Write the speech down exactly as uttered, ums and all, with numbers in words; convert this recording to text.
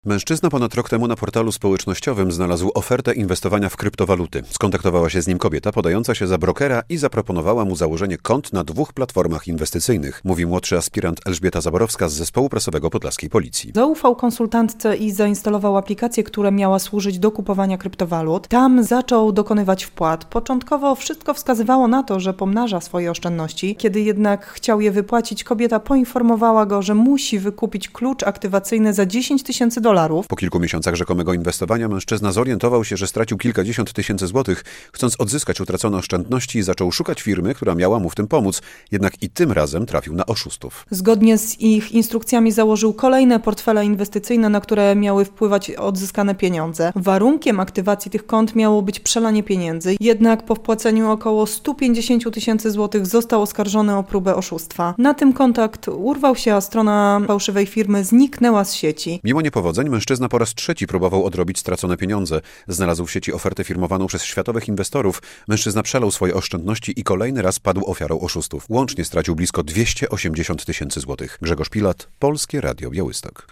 Mężczyzna ponad rok temu na portalu społecznościowym znalazł ofertę inwestowania w kryptowaluty. Skontaktowała się z nim kobieta podająca się za brokera i zaproponowała mu założenie kont na dwóch platformach inwestycyjnych, mówi młodszy aspirant Elżbieta Zaborowska z zespołu prasowego podlaskiej Policji. Zaufał konsultantce i zainstalował aplikację, która miała służyć do kupowania kryptowalut. Tam zaczął dokonywać wpłat. Początkowo wszystko wskazywało na to, że pomnaża swoje oszczędności. Kiedy jednak chciał je wypłacić, kobieta poinformowała go, że musi wykupić klucz aktywacyjny za dziesięć tysięcy dolarów. Po kilku miesiącach rzekomego inwestowania mężczyzna zorientował się, że stracił kilkadziesiąt tysięcy złotych. Chcąc odzyskać utracone oszczędności, zaczął szukać firmy, która miała mu w tym pomóc. Jednak i tym razem trafił na oszustów. Zgodnie z ich instrukcjami założył kolejne portfele inwestycyjne, na które miały wpływać odzyskane pieniądze. Warunkiem aktywacji tych kont miało być przelanie pieniędzy. Jednak po wpłaceniu około sto pięćdziesiąt tysięcy złotych został oskarżony o próbę oszustwa. Na tym kontakt urwał się, a strona fałszywej firmy zniknęła z sieci. Mimo niepowodzeń mężczyzna po raz trzeci próbował odrobić stracone pieniądze. Znalazł w sieci ofertę firmowaną przez światowych inwestorów. Mężczyzna przelał swoje oszczędności i kolejny raz padł ofiarą oszustów. Łącznie stracił blisko dwieście osiemdziesiąt tysięcy złotych. Grzegorz Pilat, Polskie Radio Białystok.